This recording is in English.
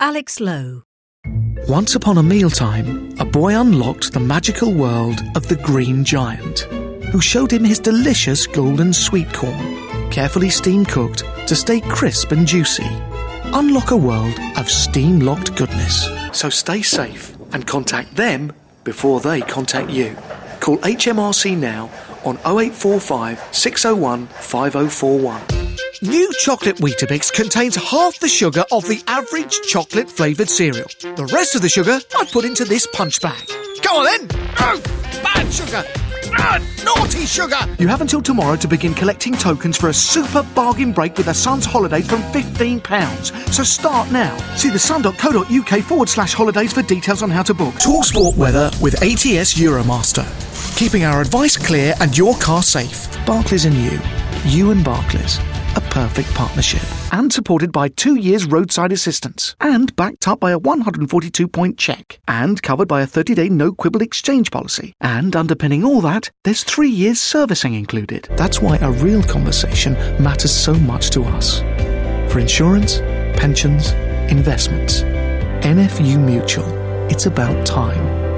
Alex Lowe. Once upon a mealtime, a boy unlocked the magical world of the Green Giant, who showed him his delicious golden sweet corn, carefully steam-cooked to stay crisp and juicy. Unlock a world of steam-locked goodness. So stay safe and contact them before they contact you. Call HMRC now on 0845 601 5041. New chocolate Weetabix contains half the sugar of the average chocolate-flavoured cereal. The rest of the sugar I put into this punch bag. Go on then! Oh, bad sugar! Naughty sugar! You have until tomorrow to begin collecting tokens for a super bargain break with the Sun's holidays from £15. So start now. See thesun.co.uk/holidays for details on how to book. TalkSport weather with ATS Euromaster. Keeping our advice clear and your car safe. Barclays and you. You and Barclays. A perfect partnership. And supported by 2 years roadside assistance. And backed up by a 142-point check. And covered by a 30-day no-quibble exchange policy. And underpinning all that, there's 3 years servicing included. That's why a real conversation matters so much to us. For insurance, pensions, investments. NFU Mutual. It's about time.